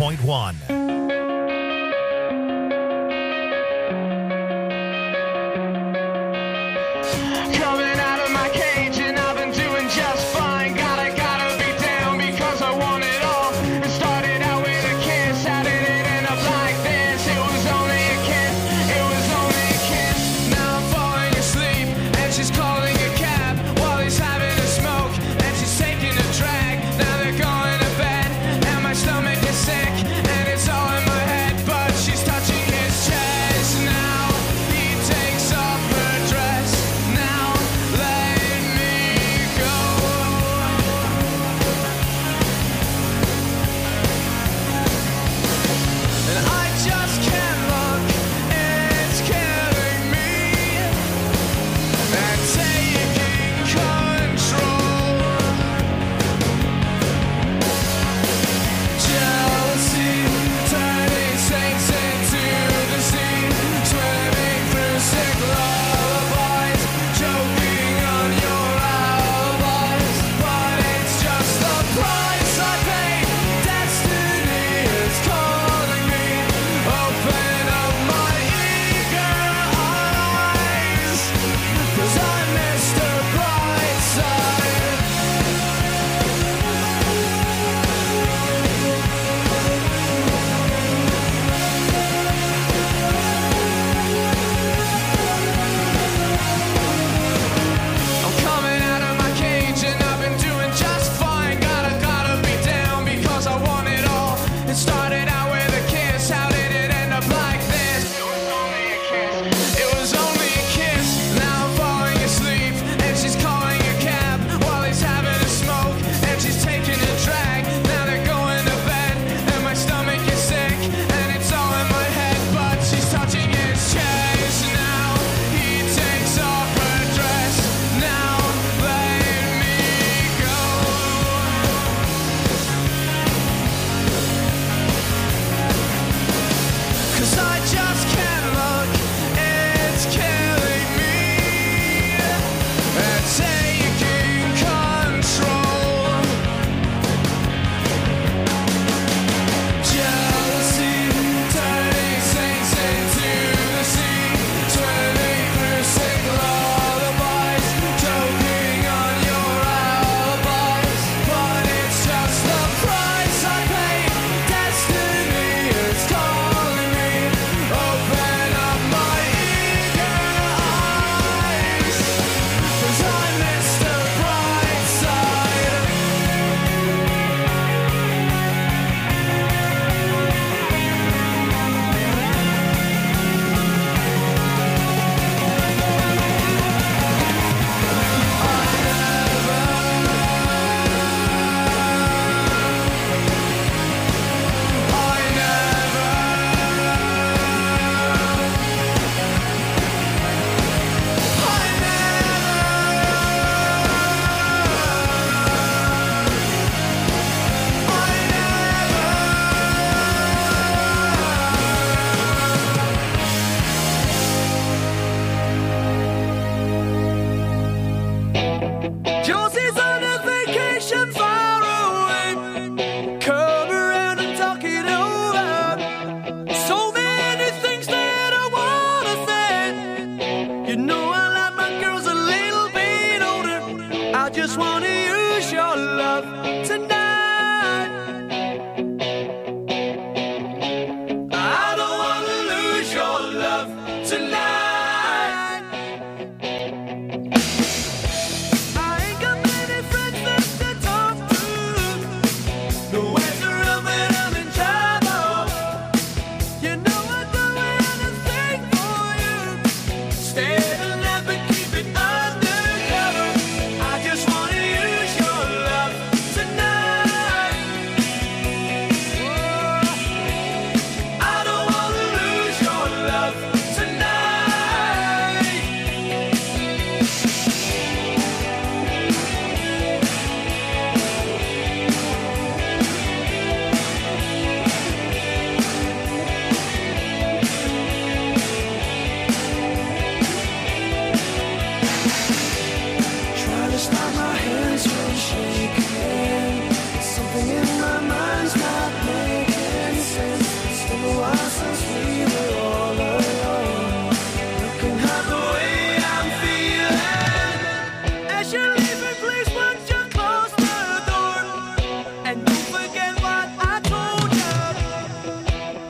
101.1. Coming out of my cage and I've been doing just fine. Gotta be down because I want it all. It started out with a kiss, how did it end up like this? It was only a kiss, it was only a kiss. Now I'm falling asleep and she's calling a cab while he's having a smoke and she's taking a drag. Now they're going to bed and my stomach is sick and it's all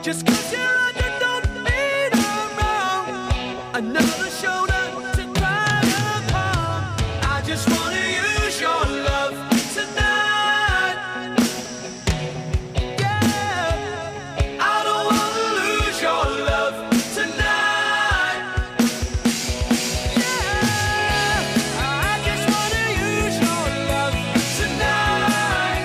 Just 'cause you're on, you don't mean I'm wrong. Another shoulder to cry upon. I just wanna use your love tonight. Yeah, I don't wanna lose your love tonight. Yeah, I just wanna use your love tonight.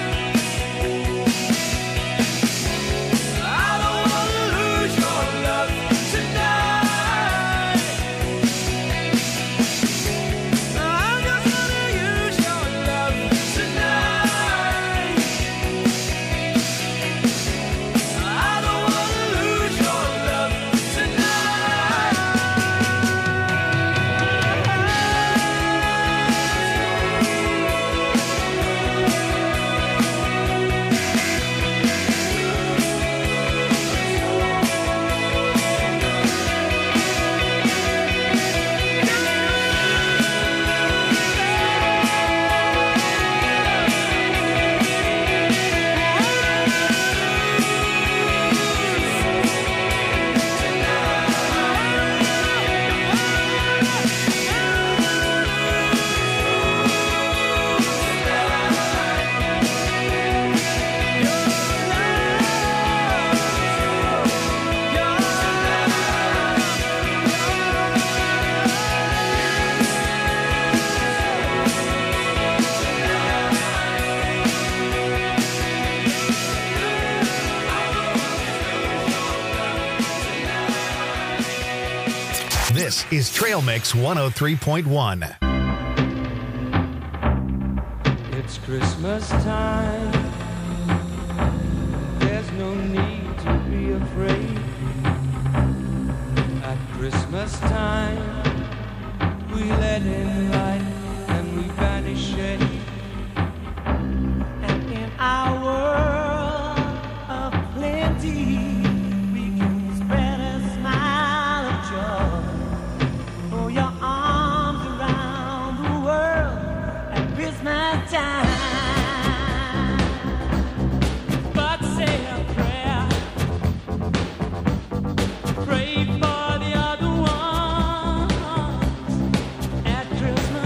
I don't wanna lose your love tonight. I just wanna use your love tonight. I don't wanna lose your love This is Trail Mix 103.1. It's Christmas time. There's no need to be afraid. At Christmas time, we let in light and we banish shade. And in our world of plenty, we can spread a smile of joy. Throw your arms around the world at Christmas time. But say a prayer. Pray for the other ones at Christmas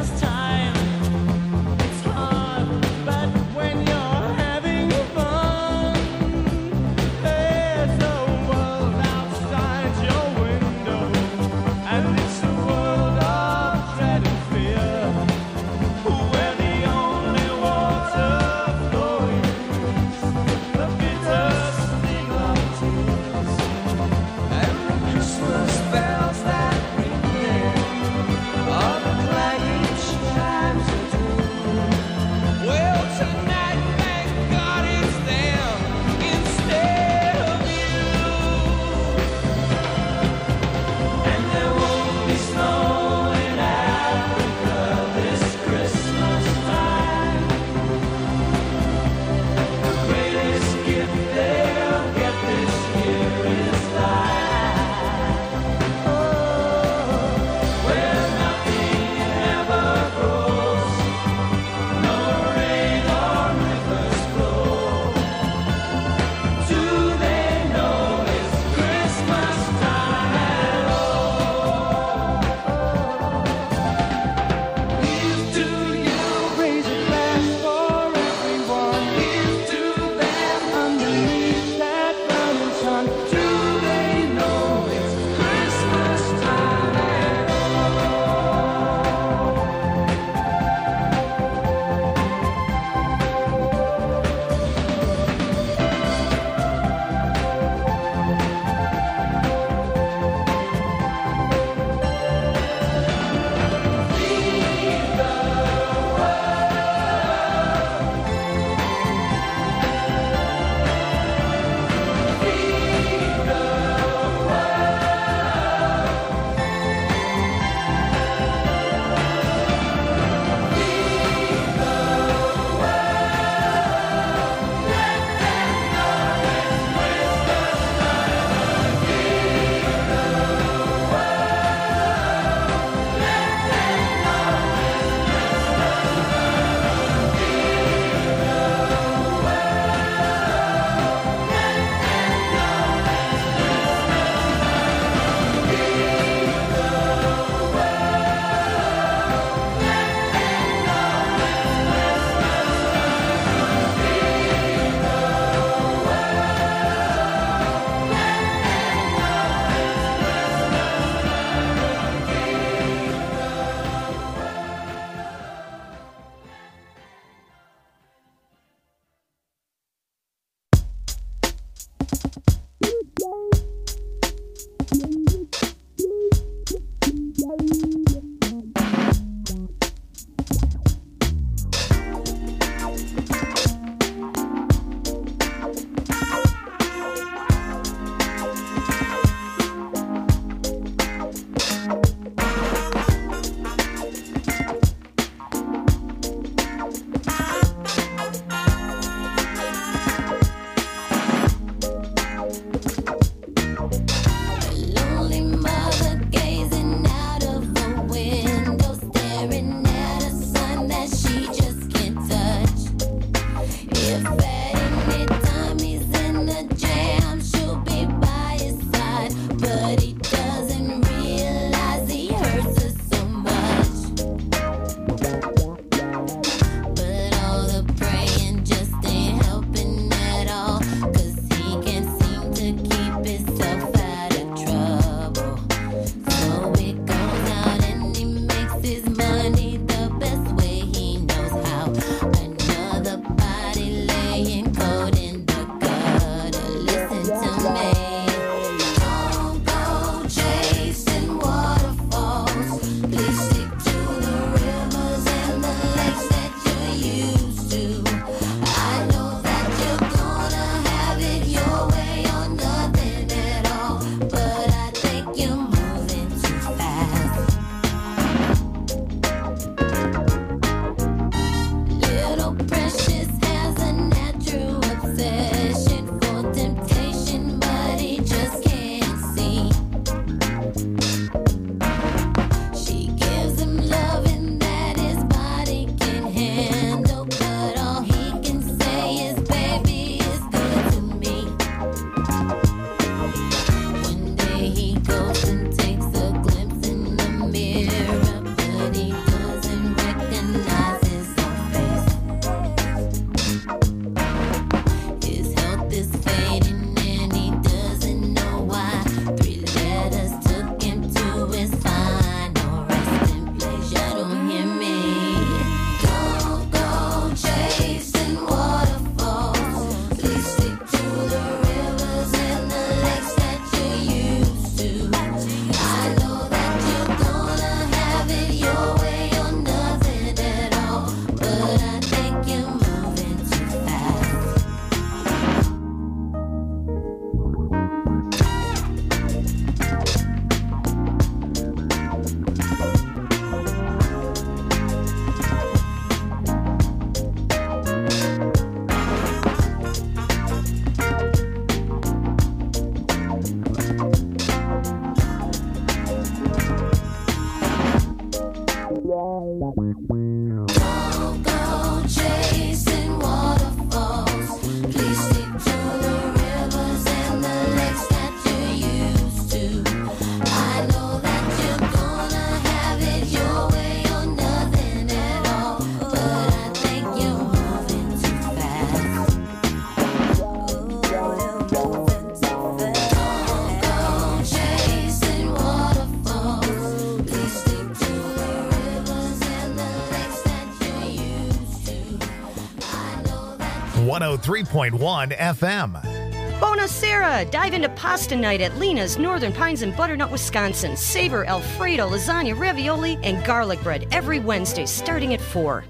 103.1 FM. Bonacera! Dive into pasta night at Lena's Northern Pines and Butternut, Wisconsin. Savor Alfredo, lasagna, ravioli, and garlic bread every Wednesday starting at 4.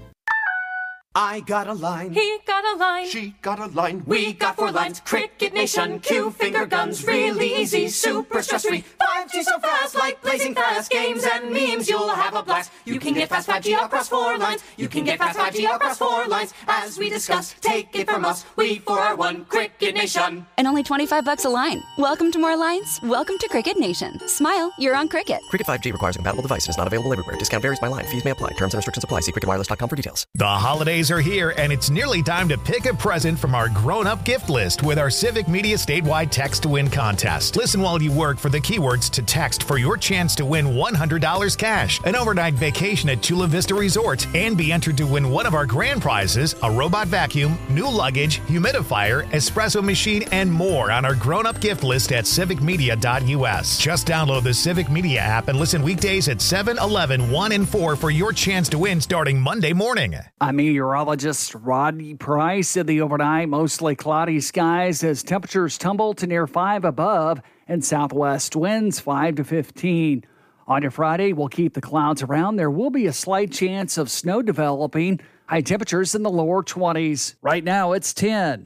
I got a line. He got a line. She got a line. We got 4 lines. Cricket Nation, Q finger guns, really easy, super stress-free. 5G so fast, like blazing fast. Games and memes, you'll have a blast. You can get fast 5G across 4 lines. You can get fast 5G across 4 lines. As we discuss, take it from us. We 4 are one Cricket Nation. And only $25 a line. Welcome to more lines. Welcome to Cricket Nation. Smile, you're on Cricket. Cricket 5G requires a compatible device and is not available everywhere. Discount varies by line. Fees may apply. Terms and restrictions apply. See cricketwireless.com for details. The holidays are here, and it's nearly time to pick a present from our grown-up gift list with our Civic Media statewide Text to Win contest. Listen while you work for the keywords to text for your chance to win $100 cash, an overnight vacation at Chula Vista Resort, and be entered to win one of our grand prizes, a robot vacuum, new luggage, humidifier, espresso machine, and more on our grown-up gift list at civicmedia.us. Just download the Civic Media app and listen weekdays at 7, 11, 1, and 4 for your chance to win starting Monday morning. I'm meteorologist Rodney Price. In the overnight, mostly cloudy skies as temperatures tumble to near 5 above and southwest winds 5 to 15. On your Friday, we'll keep the clouds around. There will be a slight chance of snow developing. High temperatures in the lower 20s. Right now, it's 10.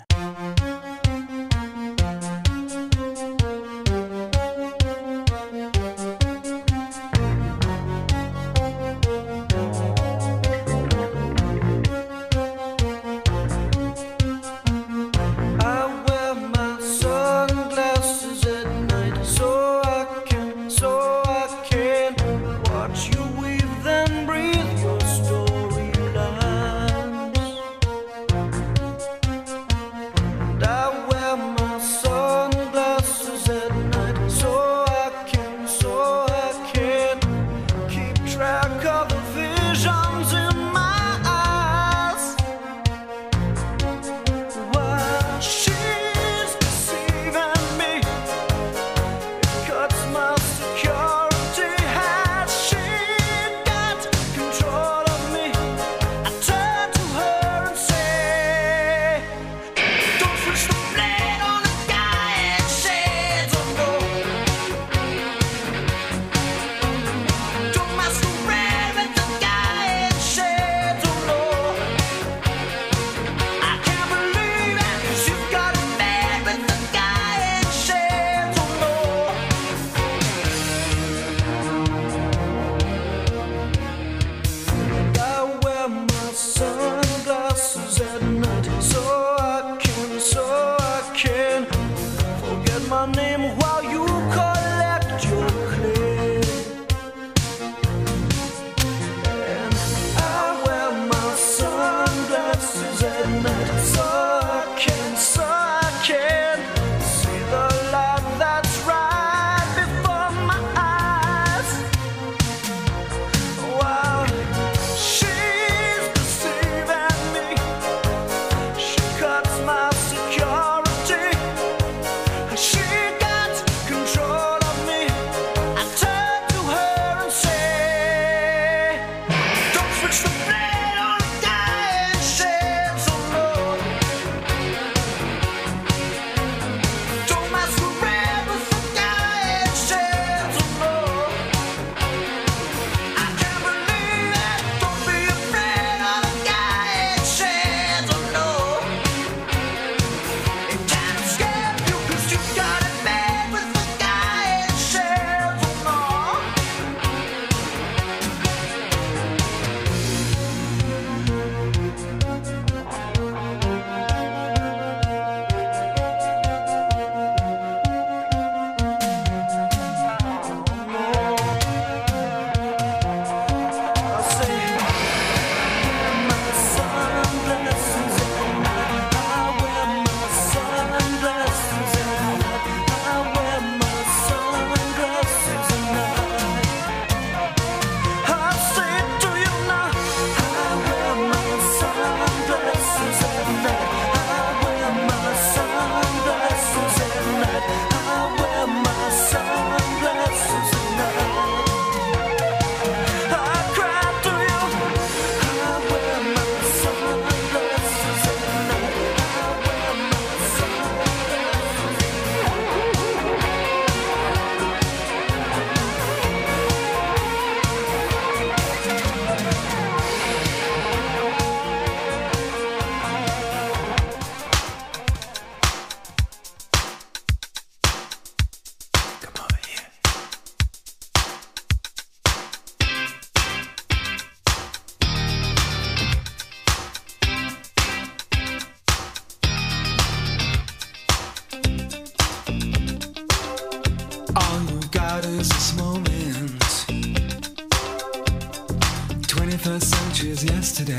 She got All you got is this moment. 21st century is yesterday.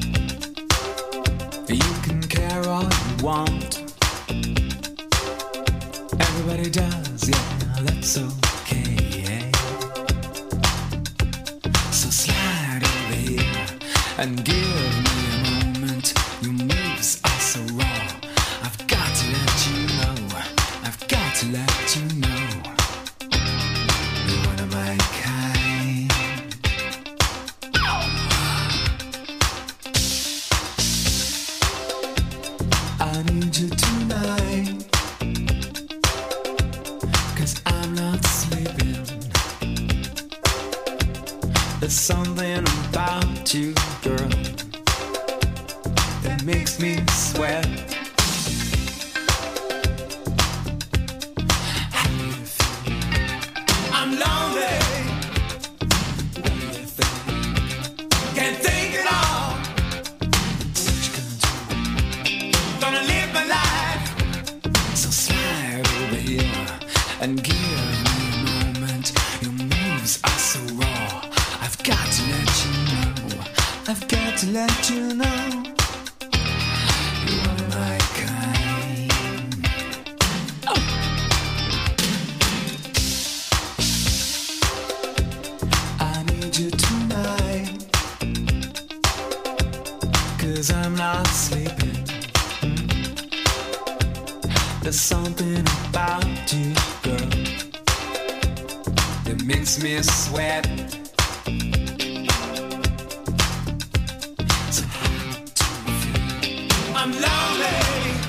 You can care all you want. Everybody does, yeah, that's okay. So slide over here and give me a moment. Your moves are so raw. I've got to let you know. I've got to let you know. You're one of my kind. I need you tonight. 'Cause I'm not sleeping. There's something about you, girl, that makes me sweat. How do you feel? I'm lonely. What do you think? Can't think at all. What you gonna do? Gonna live my life. So slide over here and give me a moment. Your moves are so raw. I've got to let you know. I've got to let you know. You're one of my kind. Oh. I need you tonight. 'Cause I'm not sleeping. There's something about you, girl, that makes me sweat. So how do you feel? I'm lonely.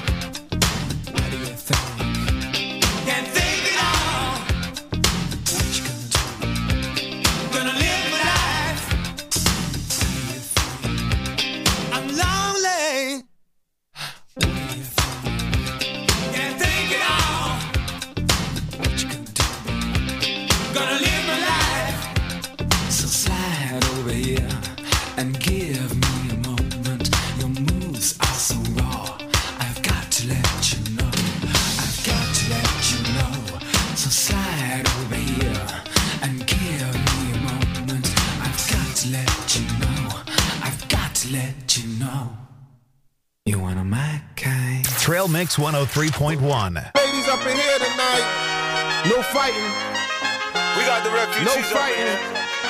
What do you think? Can't think at all. What you gonna do? Gonna live my life. How do you feel? I'm lonely. What do you think? Can't think at all. What you gonna do? Gonna live my life. So slide over here and give me a moment. Your moves are so raw. I've got to let you know. I've got to let you know. So slide over here and give me a moment. I've got to let you know. I've got to let you know. You're one of my kind. Trail Mix 103.1. Ladies up in here tonight. No fighting. We got the refugees No up in fighting. here.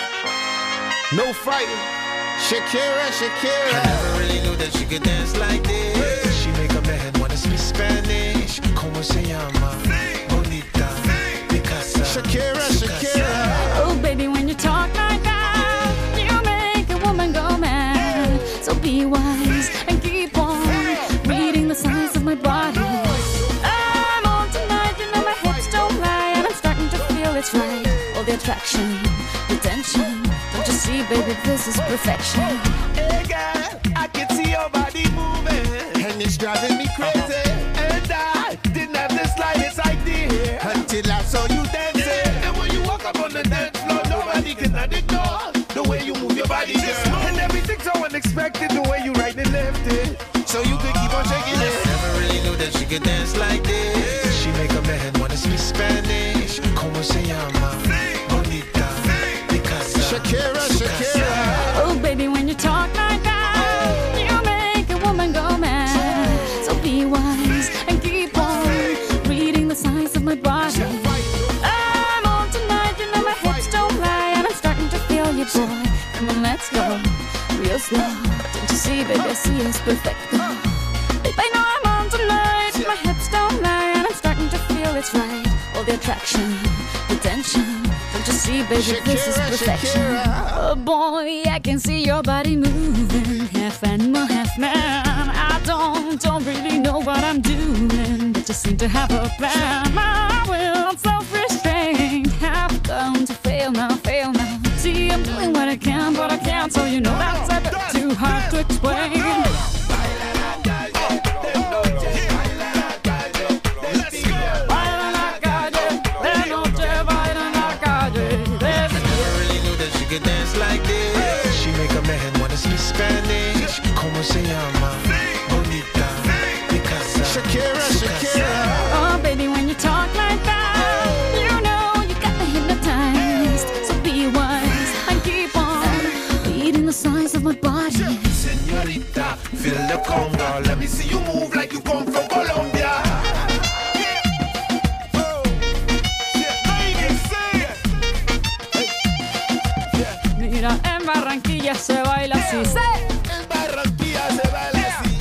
No fighting. Shakira, Shakira. I never really knew that she could dance like this. She make a man wanna speak Spanish. Como se llama? Bonita. Picasa. Shakira, Shakira. Oh, baby, when you talk like that, you make a woman go mad. So be wise and keep on reading the signs of my body. I'm on tonight, you know my hips don't lie, and I'm starting to feel it's right. All the attraction, the tension. Don't you see, baby, this is perfection. Hey girl, I can see your body moving, And it's driving me crazy. and I didn't have the slightest idea Until I saw you dancing. And when you walk up on the dance floor, nobody can ignore the way you move your body, girl. And everything's so unexpected, the way you right and left it, so you could keep on shaking it. Never really knew that she could dance like this. She make a man wanna speak Spanish. Como se llama? Bonita. Picasa. Shakira, Shakira. Oh, baby, when you talk like that, you make a woman go mad. So be wise and keep on reading the signs of my body. I'm on tonight, you know my hips don't lie, and I'm starting to feel you, boy. Come on, let's go real slow. Don't you see, baby, I see it's perfect. Babe, I know I'm on tonight, my hips don't lie, and I'm starting to feel it's right. All the attraction, the tension. Don't you see, baby, this is Shakira, perfection. Shakira. Oh boy, I can see your body moving, half animal, half man. I don't really know what I'm doing, but just seem to have a plan. My will, self-restraint, have come to fail now. See, I'm doing what I can, but I can't, so you know that's a bit too hard to explain. Dance like this. She make a man wanna speak Spanish. Como se llama? Bonita. Picasa. Shakira, Shakira. Oh, baby, when you talk like that, you know feel the conga. Let me see you move like you come from Colombia. Mira, en Barranquilla se baila así. En Barranquilla se baila así.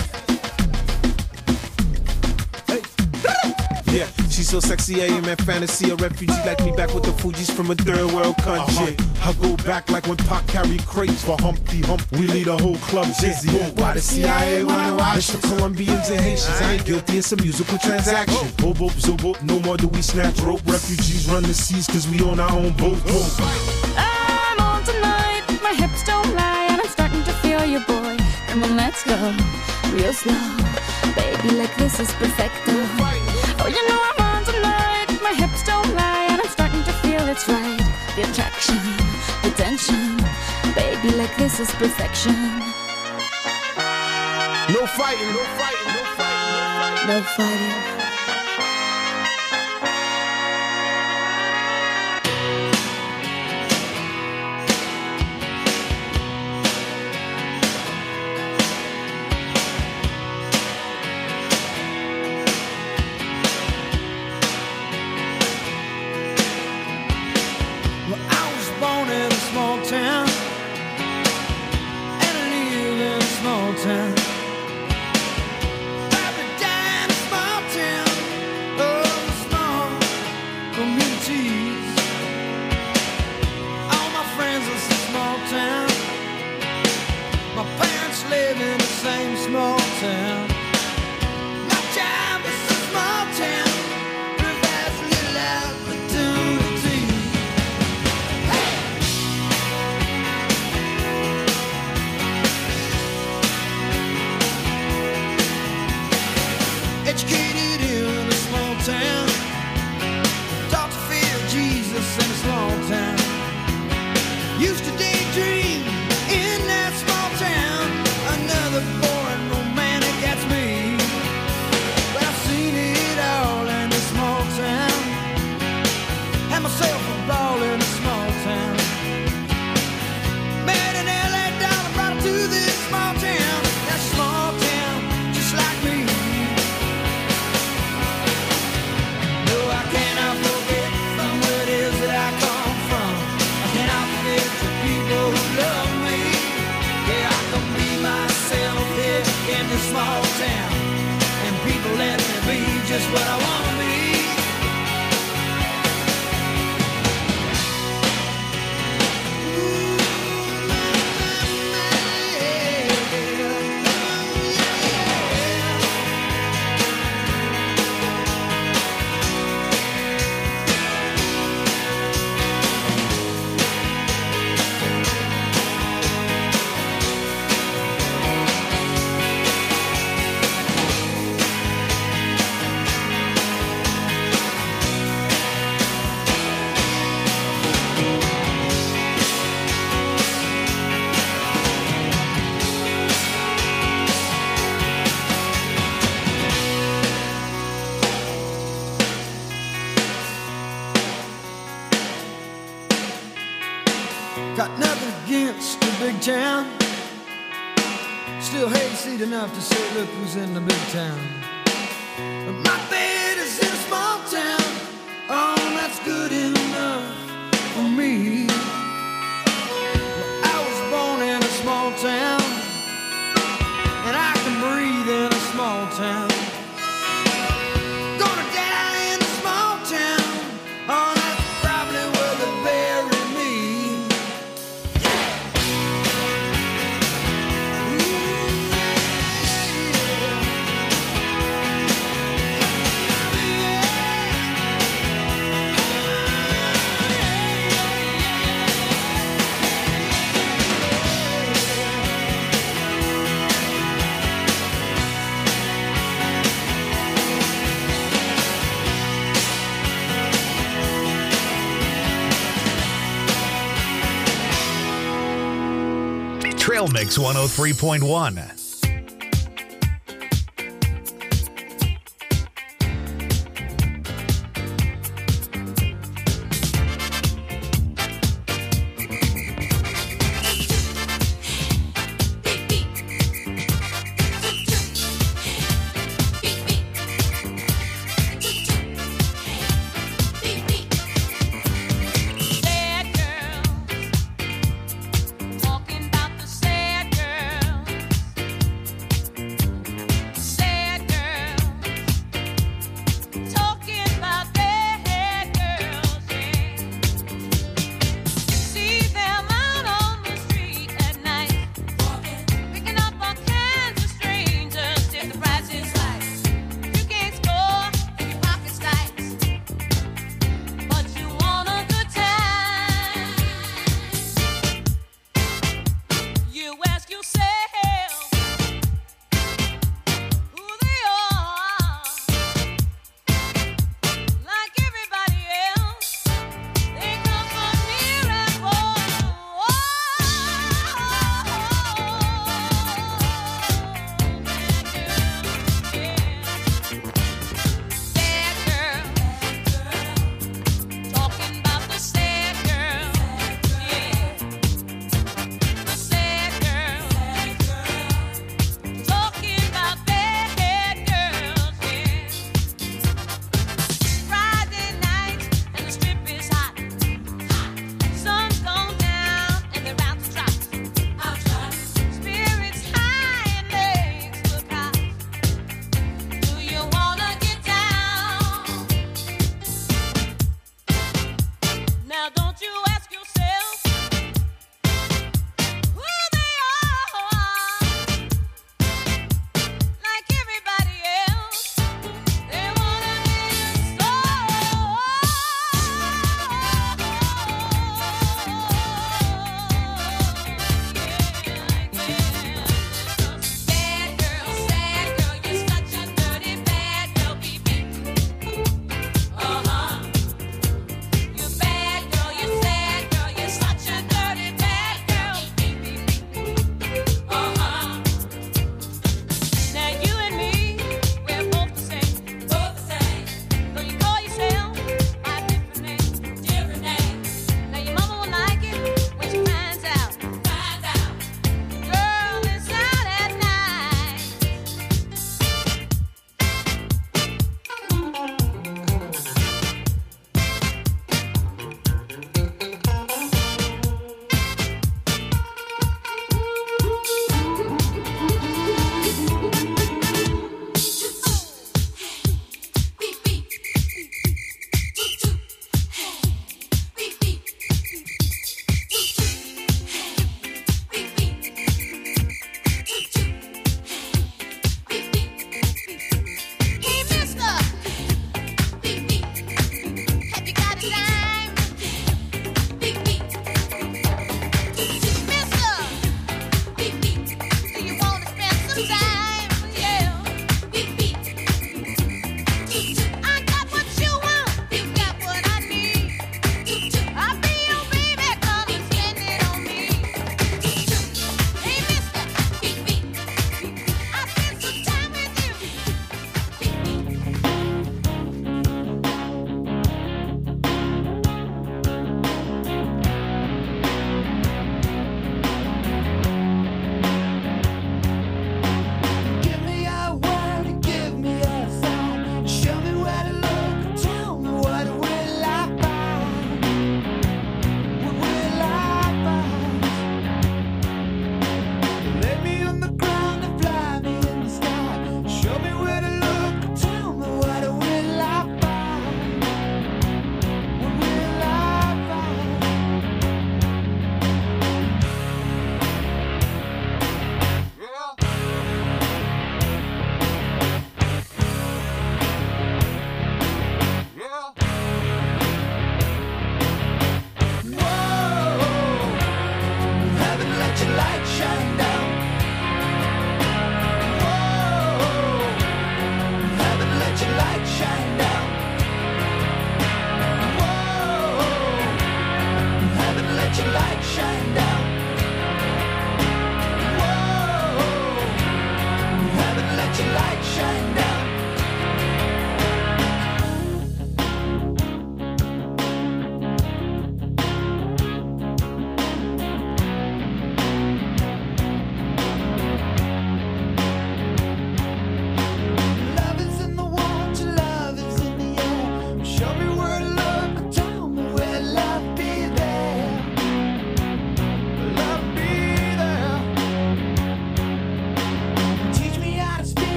Yeah, she's so sexy, I am in fantasy. A refugee like me back with the Fugees from a third world country. I go back like when Pac carried crates for Humpty Hump. We lead a whole club dizzy. Why the CIA wanna watch the Colombians and Haitians? I ain't guilty, it's a musical transaction. Boop, boop, zoop, boop, no more do we snatch rope. Refugees run the seas cause we own our own boat. I'm on tonight, my hips don't lie, and I'm starting to feel you, boy. Come on, let's go, real slow. Baby, like this is perfecto. Oh, you know I'm on tonight, my hips don't lie, and I'm starting to feel it's right. The attraction, the tension. Baby, like this is perfection. No fighting, no fighting, no fighting, no fighting. Got nothing against the big town. Still hayseed enough to say, look who's in the big town. But my bed is in a small town. Oh, that's good enough for me. Well, I was born in a small town, and I can breathe in a small town. Gonna die in a small town. Oh, that's probably where they bury me. Trail Mix 103.1.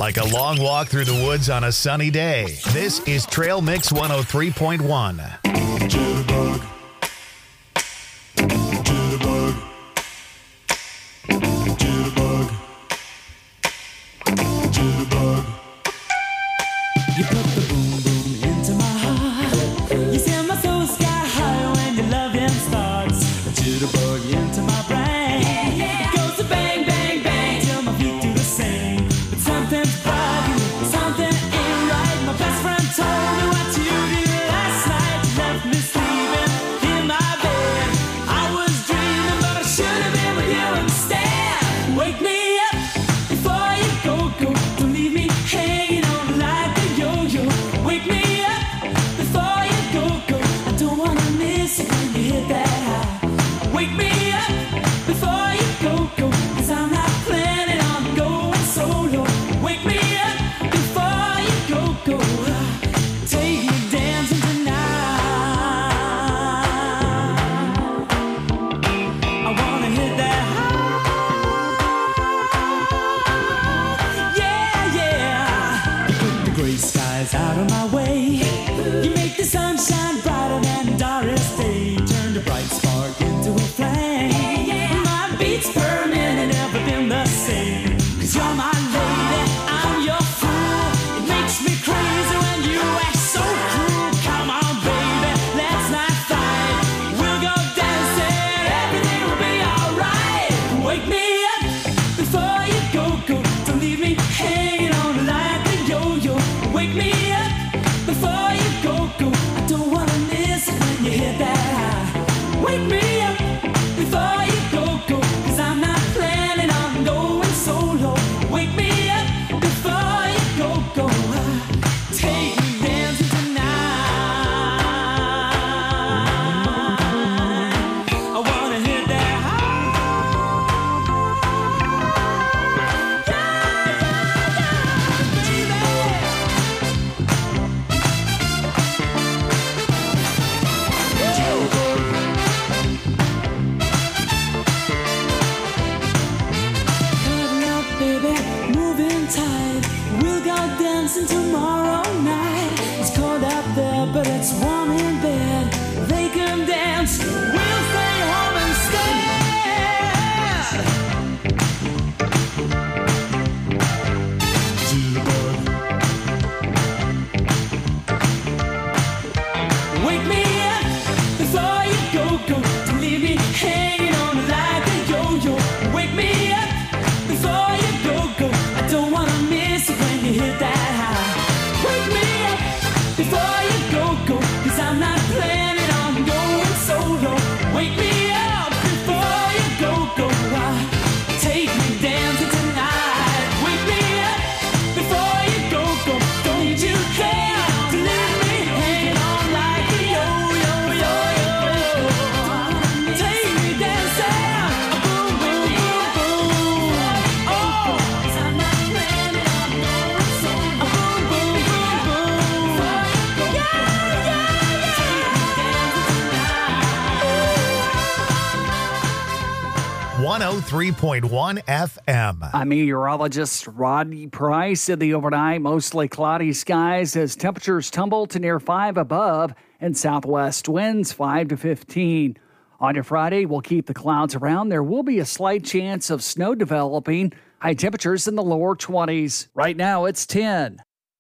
like a long walk through the woods on a sunny day. This is Trail Mix 103.1. Jitterbug. Jitterbug. Jitterbug. Jitterbug. You put the boom boom into my heart. You send my soul sky high when your loving starts. A jitterbug into my brain. It goes to bang, bang, bang till my feet do the same. But something's bugging, something ain't right. My best friend told me what you did last night. You left me sleeping in my bed. I was dreaming, but I should have been with you instead. Wake me up before you go. Don't leave me hanging on like a yo-yo. Wake me up before you go. I don't wanna miss it when you hit that high. Wake me up before you go. 'Cause I'm not planning on going solo. Wake me up before you go. Take me dancing tonight. I wanna hit that high. Yeah, yeah. You put the gray skies out of my way. You make the sunshine brighter than Doris Day. Turn the bright spark into a flame. My beats per minute never been the same. 'Cause you're my lady, I'm your fool. It makes me crazy when you act so cruel. Come on, baby, let's not fight. We'll go dancing, everything will be alright. Wake me up before you go. Don't leave me hanging on like a yo-yo. Wake me up before you go. I don't wanna miss it when you hit that high. Wake me up before you go. 'Cause I'm not planning on going solo. Wake me up before you go. Take me dancing tonight. I wanna hit that high. Coming up, baby, moving tight. We'll go dancing tomorrow night. It's cold out there, but it's warm in bed. They can dance, we'll stay home instead. Wake me up before you go. Don't leave me hanging on like a yo-yo. Wake me up before you go. I don't wanna miss it when you hit that high. Wake me up before you go. 'Cause I'm not planning on going solo. Wake me up before you go. Take me dancing tonight. Wake me up before you go. Don't you care to leave me hanging on like a yo-yo. Take me dancing, boom, boom, boom, boom. Oh, 'cause I'm not planning on going solo. Boom, boom, boom, boom. Yeah, yeah, yeah. Take me dancing tonight. 103.1 FM. I'm meteorologist Rodney Price. In the overnight, mostly cloudy skies as temperatures tumble to near 5 above and southwest winds 5 to 15. On your Friday, we'll keep the clouds around. There will be a slight chance of snow developing. High temperatures in the lower 20s. Right now, it's 10.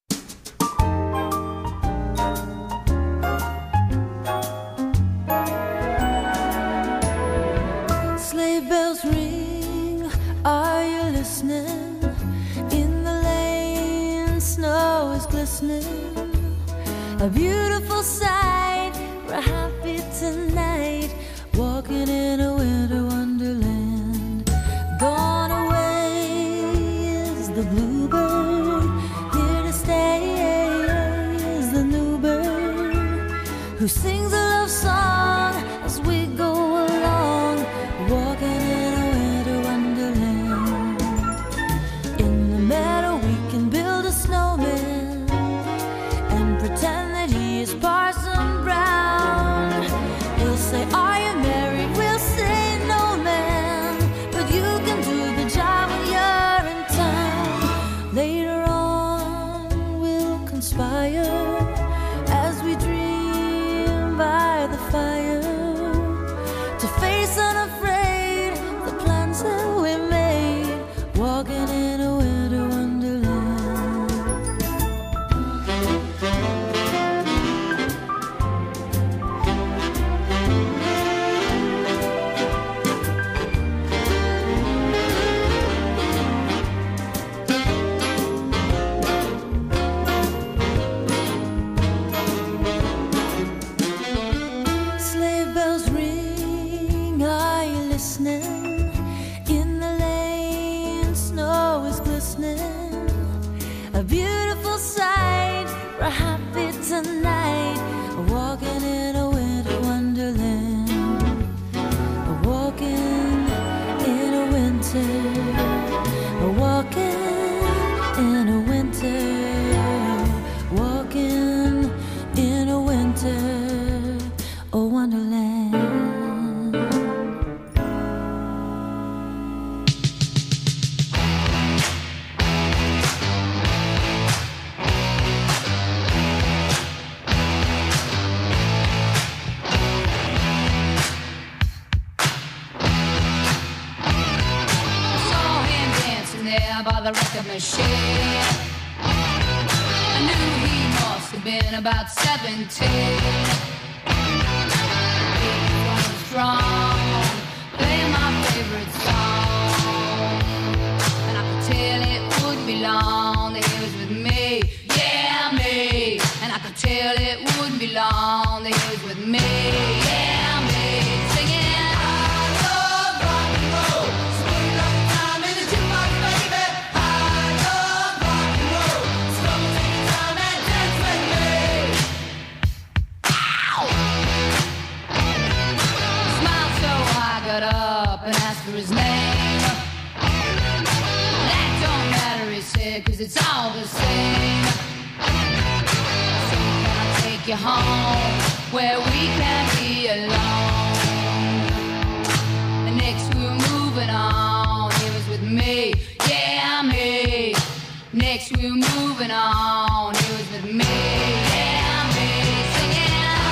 Sleigh bells ring, are you listening? In the lane, snow is glistening. A beautiful sight, we're happy tonight, walking in a winter wonderland. Gone away is the bluebird, here to stay is the new bird, who sings a love song as we go along, walking in a winter wonderland. In the meadow we can build a snowman and pretend that he is Parson Brown. He'll winter, walking in a winter, walking in a winter, a wonderland. By the record machine, I knew he must have been about 17. He was strong, playing my favorite song, and I could tell it wouldn't be long that he was with me, yeah me. And I could tell it wouldn't be long that he was with me, yeah me. Singing. Got up and asked for his name. That don't matter, he said, 'cause it's all the same. So can I take you home where we can be alone? And next we were moving on. He was with me, yeah me. Next we were moving on. He was with me, yeah me. Singing.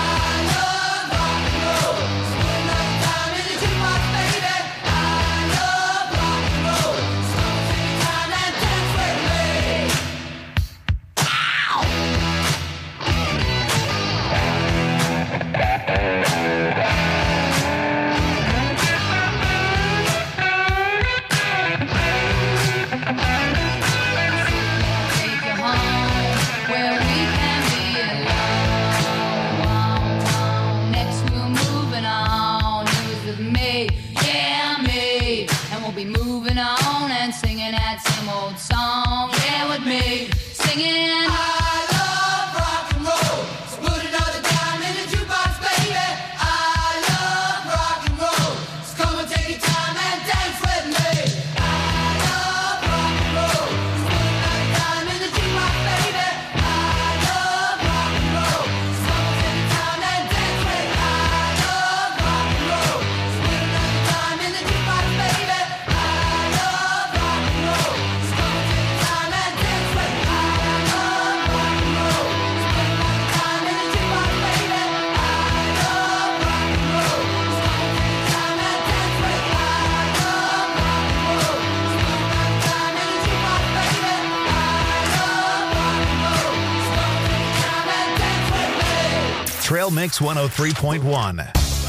Be moving on and singing that same old song, yeah, with me, singing. I love rock and roll, so put another dime in the jukebox, baby. I love rock and roll, so come and take your time and dance with me. I love rock and roll, so put another dime in the jukebox, baby. I love rock and roll, so come and take your time and dance with me. I love rock and roll, so put another dime in the jukebox, baby. Trail Mix 103.1.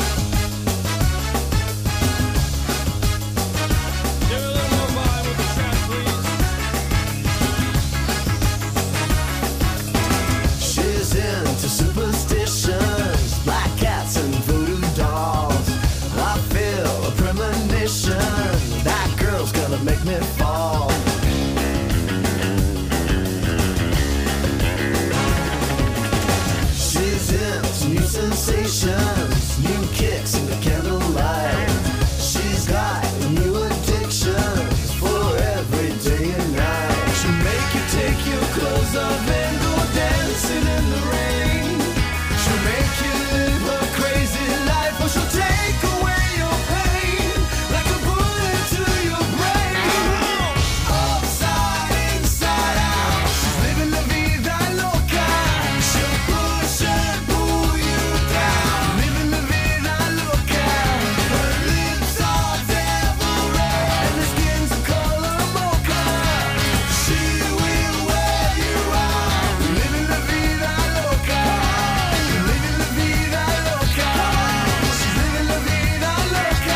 She's into superstitions, black cats and voodoo dolls. I feel a premonition, that girl's gonna make me fall. She's into new sensations, new kicks in the candlelight. She's got new addictions for every day and night. She'll make you take your clothes off and go dancing in the rain. She'll make you live a crazy life, or she'll take away your pain like a bullet to your brain. Upside, inside out, she's living la vida loca. She'll push and pull you down, living la vida loca. Her lips are devil red and her skin's the color mocha. She will wear you out, living la vida loca, living la vida loca. She's living la vida loca.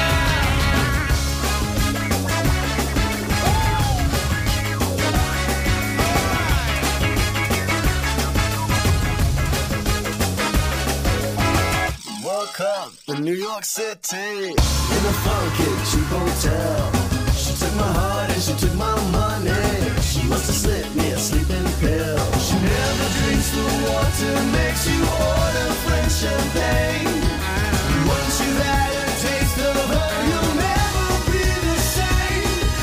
Woke up in New York City in a funky cheap hotel. She took my heart and she took my money. She must have slipped me a sleeping pill. She never drinks the water, makes you order French champagne. Once you've had a taste of her, you'll never be the same.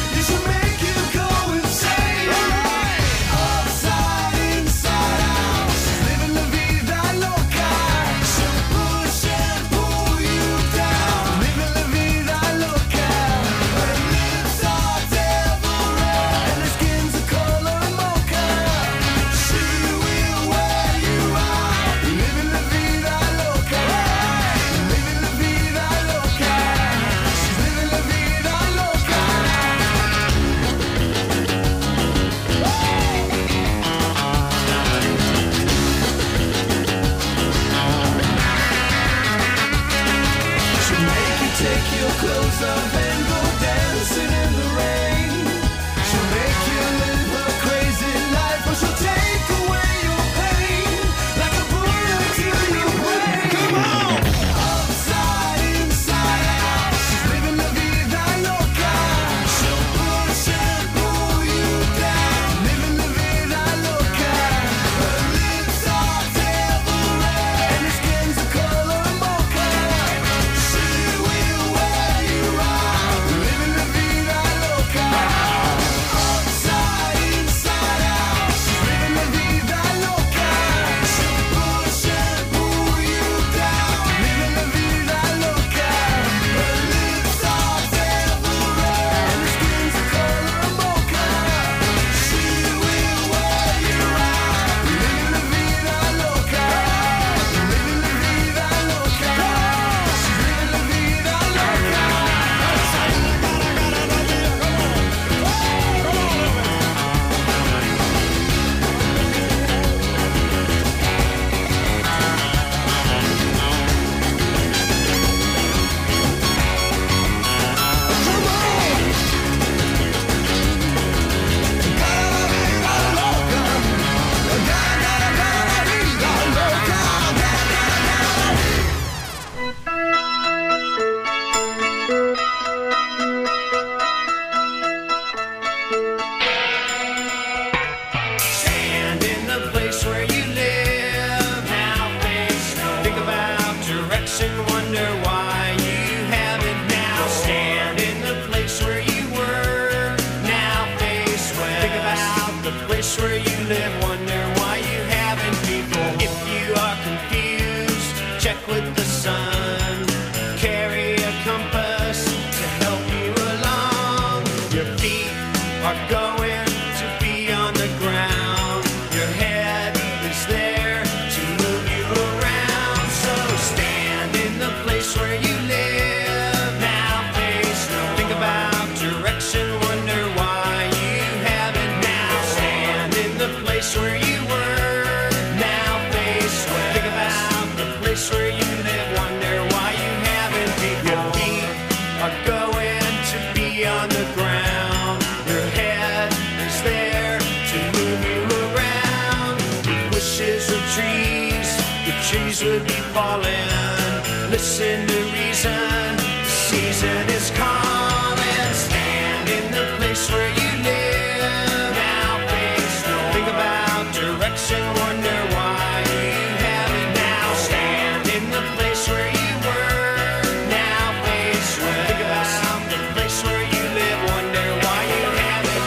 place would be falling. Listen to reason, the season is calling. Stand in the place where you live. Now face no. Think about direction, wonder why you have it now. Stand in the place where you were. Now face where. Think about the place where you live, wonder why you have it.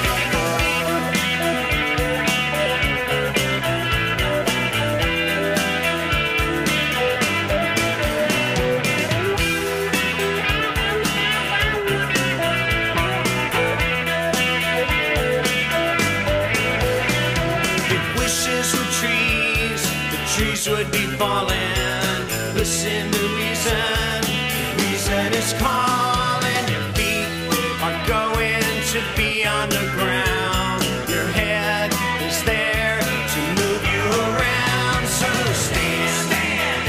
If wishes were trees, the trees would be falling. Listen to reason, reason is calling. Your feet are going to be on the ground. Your head is there to move you around. So stand,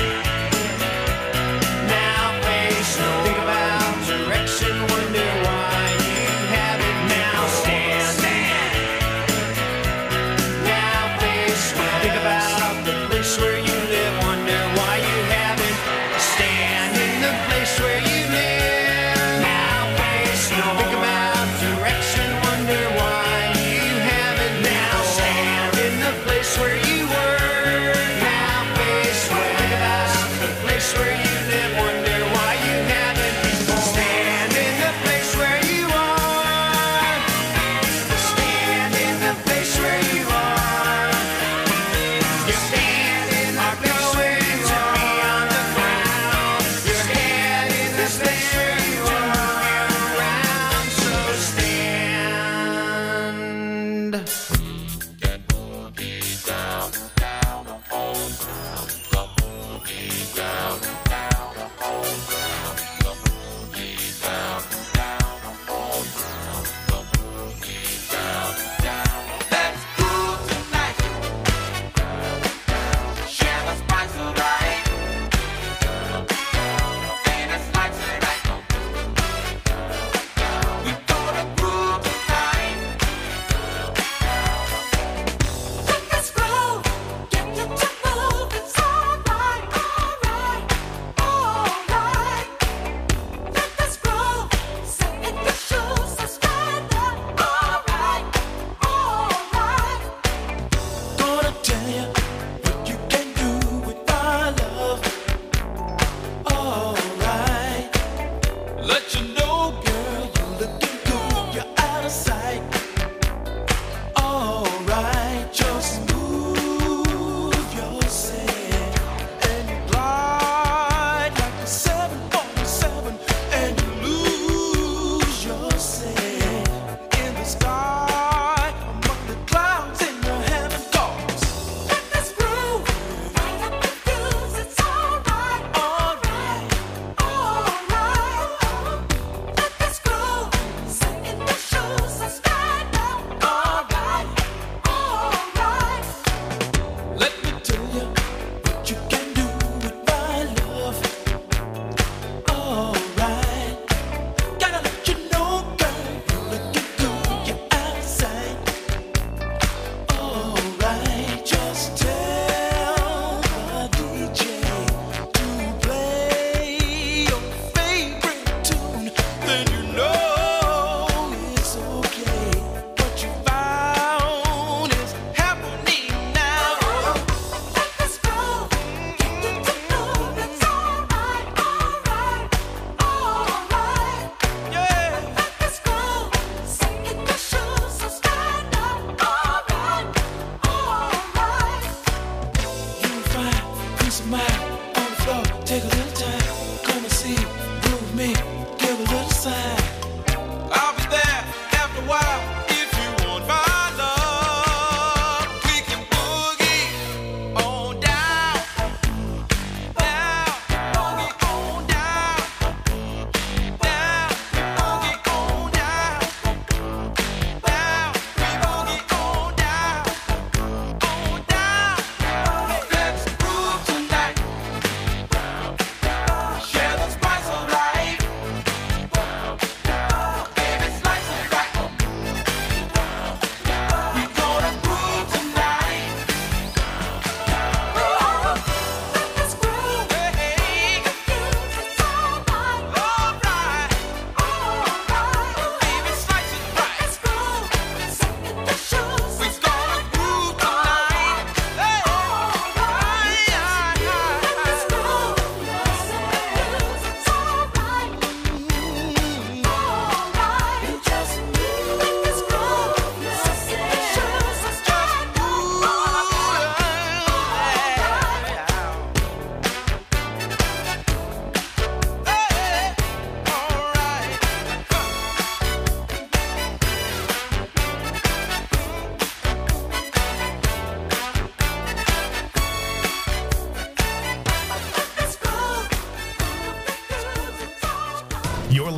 now face no. Think about direction, wonder why you have it now. Stand, now face no. Think about the place where you live, wonder why you have it. Stand in the place where you live. Now face no. Think about direction, wonder why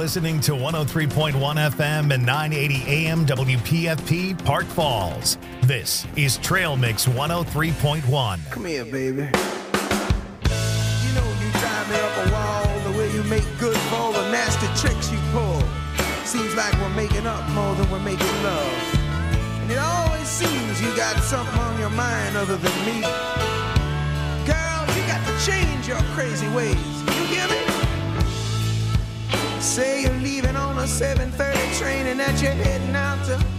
listening to 103.1 FM and 980 AM WPFP Park Falls. This is Trail Mix 103.1. Come here, baby. You know you drive me up a wall, the way you make good for all the nasty tricks you pull. Seems like we're making up more than we're making love. And it always seems you got something on your mind other than me. Girl, you got to change your crazy ways. You hear me? Say you're leaving on a 7:30 train and that you're heading out to